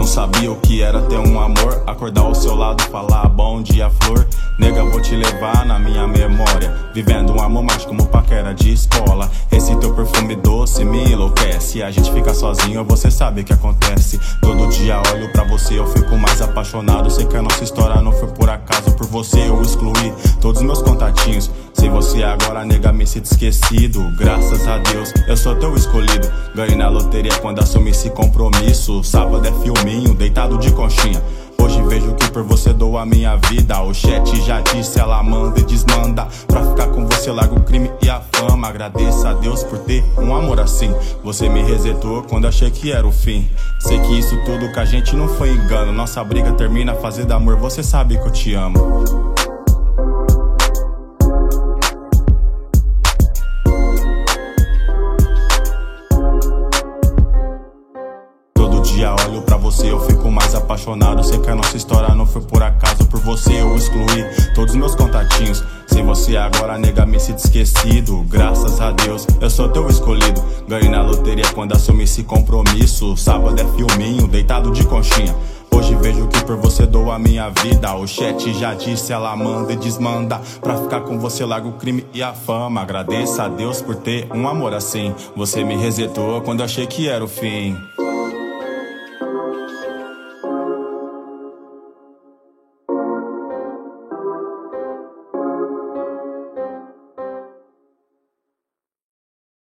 sabia o que era ter um amor, acordar ao seu lado, falar bom dia flor. Nega, vou te levar na minha memória, vivendo um amor mais como paquera de escola. Esse teu perfume doce me enlouquece, a gente fica sozinho, você sabe o que acontece. Todo dia olho pra você, eu fico mais apaixonado. Sei que a nossa história não foi por acaso, por você eu excluí todos os meus contatinhos. Sem você agora, nega, me sinto esquecido. Graças a Deus, eu sou teu escolhido. Ganhei na loteria quando assumi esse compromisso. Sábado é filminho, deitado de conchinha. Hoje vejo que por você dou a minha vida. O chat já disse, ela manda e desmanda. Pra ficar com você largo o crime e a fama. Agradeço a Deus por ter um amor assim. Você me resetou quando achei que era o fim. Sei que isso tudo com a gente não foi engano. Nossa briga termina fazendo amor, você sabe que eu te amo. Dia olho pra você, eu fico mais apaixonado. Sei que a nossa história não foi por acaso, por você eu excluí todos os meus contatinhos. Sem você agora, nega, me sinto esquecido. Graças a Deus, eu sou teu escolhido. Ganhei na loteria quando assumi esse compromisso. Sábado é filminho, deitado de conchinha. Hoje vejo que por você dou a minha vida. O chat já disse, ela manda e desmanda. Pra ficar com você largo o crime e a fama. Agradeço a Deus por ter um amor assim. Você me resetou quando achei que era o fim.